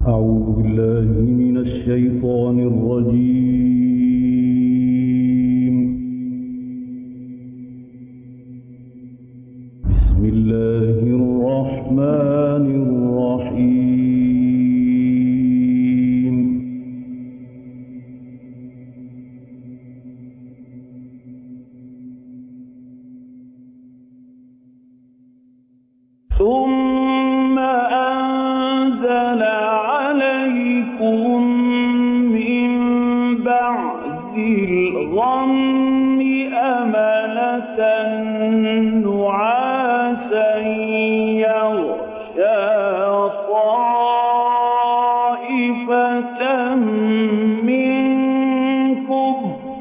أعوذ بالله من الشيطان الرجيم. بسم الله الرحمن الرحيم. ثم أنزل عليكم من بعد الغم أمنة نعاسا يغشى طائفة منكم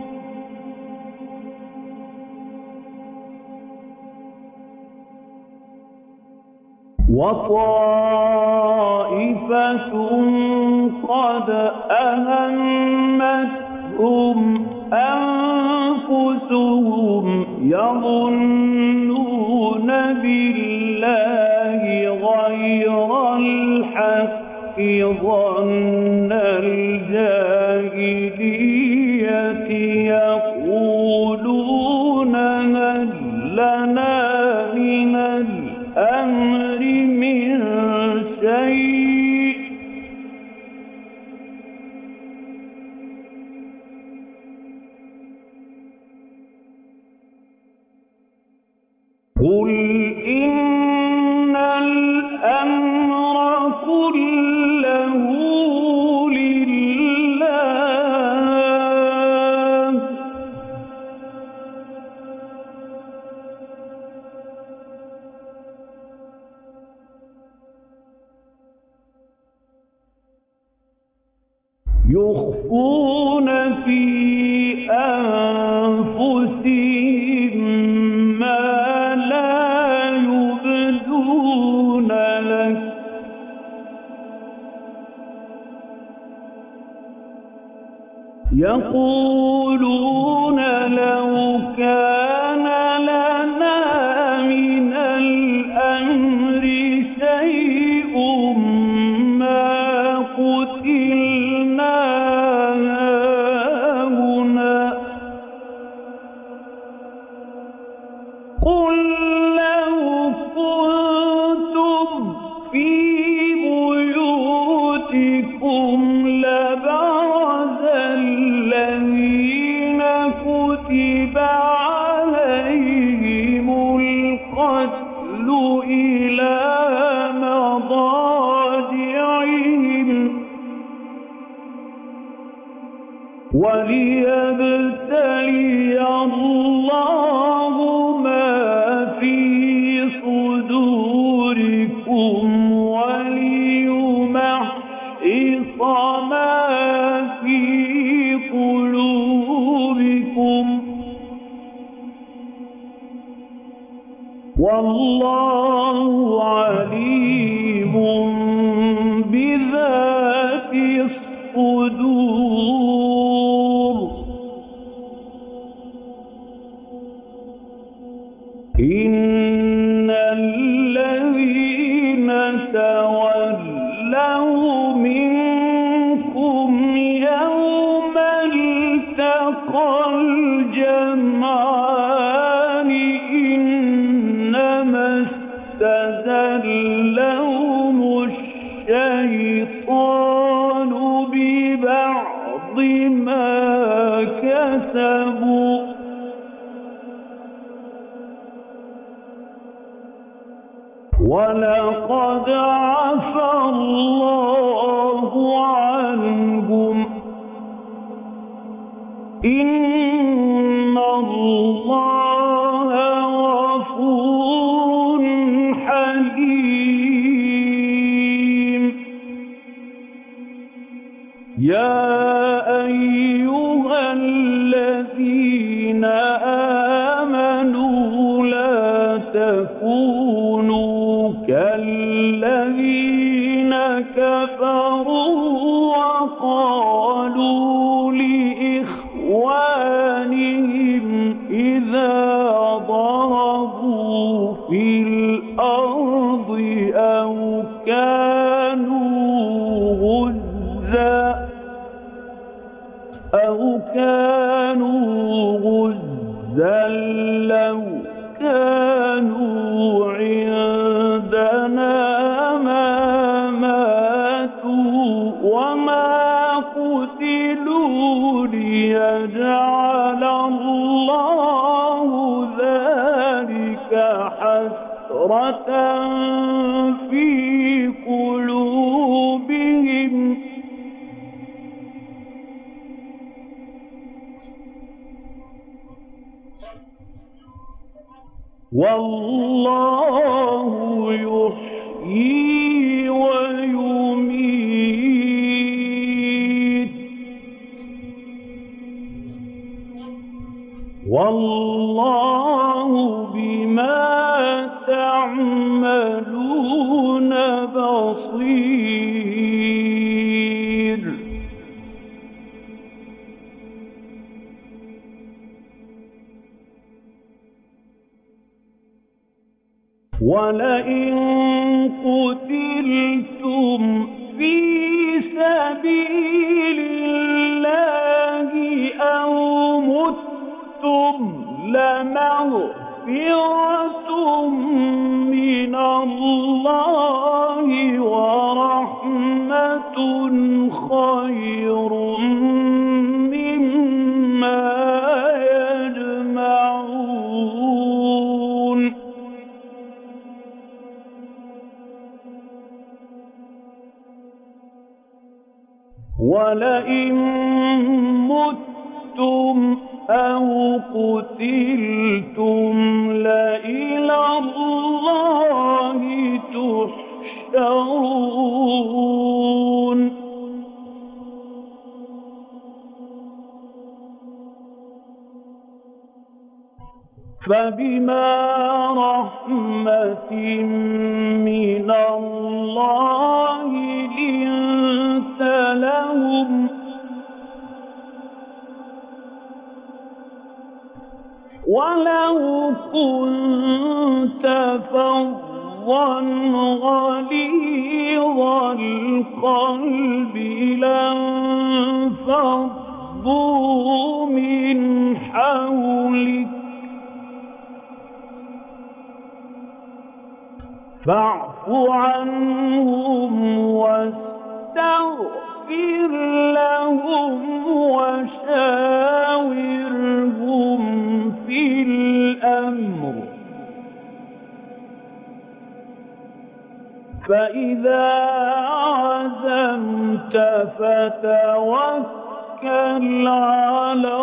وطائفة قد أهمتهم أنفسهم يظنون بالله غير الحق ظن الجاهلية يقولون هل لنا من الأمر من شيء قل إن الأمر كله لله يخفون في أنفسهم ما لا يبدون لك يقولون لو كان لنا من الأمر شيء ما قتلنا هاهنا قل لو كنتم في بيوتكم لبرز الذين كتب عليهم القتل إلى مضاجعهم وليبتلي الله ما في صدوركم وليمحص ما في قلوبكم والله عليم بذات الصدور. إن الذين تولوا منكم يوم التقى الجمعان إنما استزلهم الشيطان ببعض ما كسبوا ولقد عفا الله عنهم إن الله غفور حليم. يا أيها الذين آمنوا لا تكونوا كالذين كفروا وقالوا لإخوانهم إذا ضربوا في الأرض أو كانوا ليجعل الله ذلك حسرة في قلوبهم والله يحيي ويميت والله بما تعملون بصير. ولئن قتلتم في سبيل الله أو متم لمغفرة من الله ورحمة خير مما يجمعون. ولئن متم أو قتلتم لإلى الله تحشرون. فبما رحمة من الله لنت لهم ولو كنت فظا غليظ القلب لانفضوا من حولك فاعف عنهم واستغفر لهم وشاورهم في الأمر فإذا عزمت فتوكل على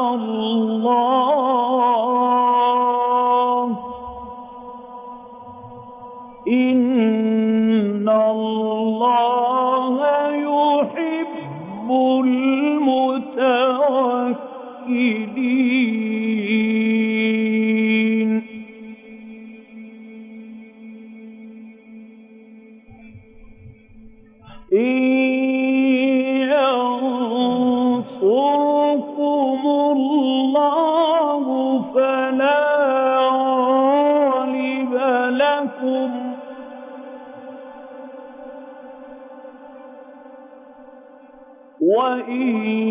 الله إن الله يحب المتوكلين. إن ينصركم الله فلا غالب لكم وإن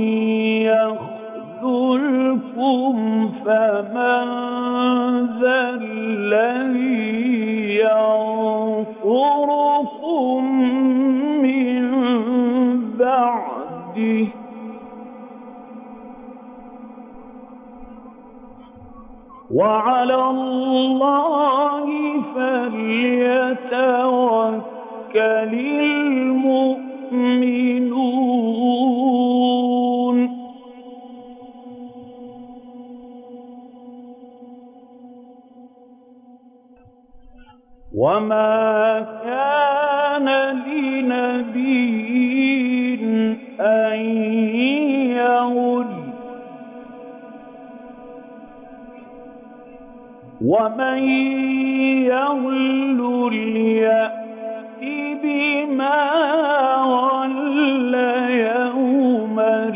يخذلكم فمن ذا الذي ينصركم من بعده وعلى الله فليتوكل المؤمنون. وما كان لنبي أن يغل ومن يغل يأت بما غل يوم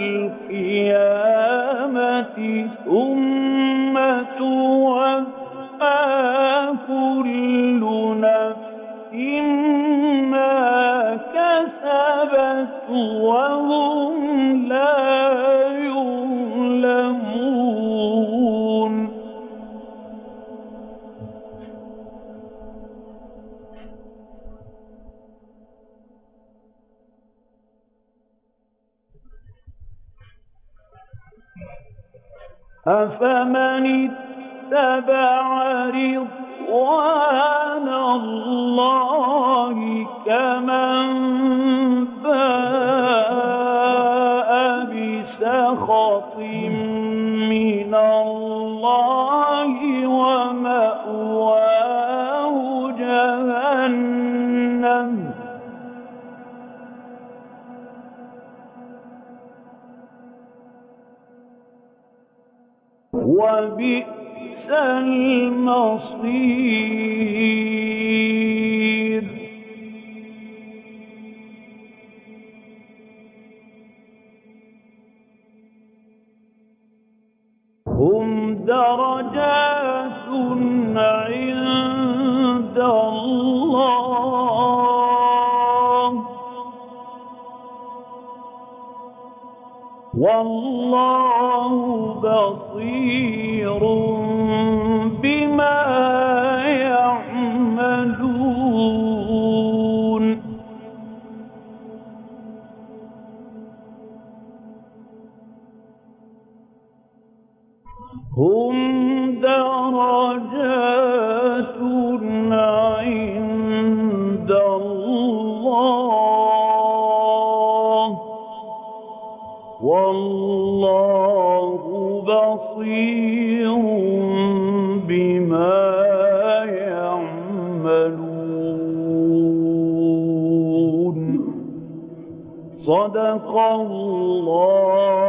القيامة ثم توفى كل نفس ما كسبت وهم لا يظلمون. أفمن اتبع رضوان الله كمن باء بسخط من الله ومأواه جهنم وبئس المصير هم درجات عند الله والله بصير بما يعملون هم درجات عند الله والله بصير بما يعملون صدق الله